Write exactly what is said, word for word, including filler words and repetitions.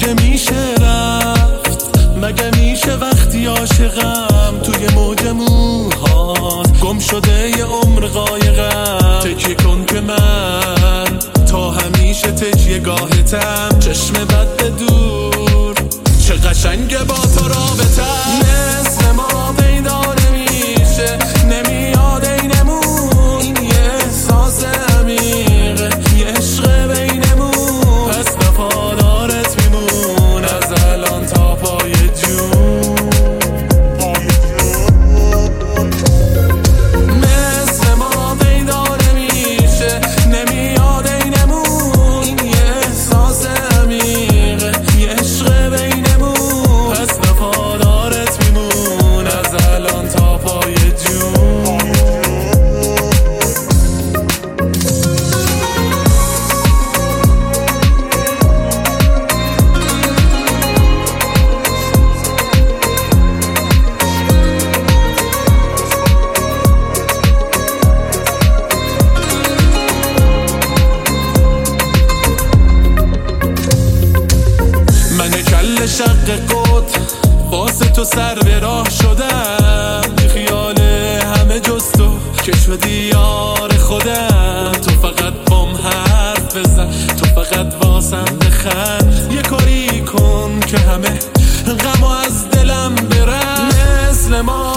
مگه میشه رفت؟ مگه میشه وقتی عاشقم توی موج موهات گم شده یه عمر قایقم؟ تکیه کن که من تا همیشه تکیه گاهتم، چشم بد به دور چه قشنگه با تو رابطم. مثل ما پیدا نمیشه، نمیاد اینمون، این یه احساس عمیقه، یه عشق بینمون، پس وفادارت میمون از الان تا پای جون. مثل ما پیدا نمیشه، نمیاد اینمون، این یه احساس عمیقه، یه عشق بینمون، پس وفادارت میمون از الان تا پای جون. من کل شق قد واسه تو سر به راه شدم، بی خیال همه جز تو که شدی یار خودم. تو فقط بام حرف بزن، تو فقط واسم بخند، یه کاری کن که همه غمو از دلم برن. مثل ما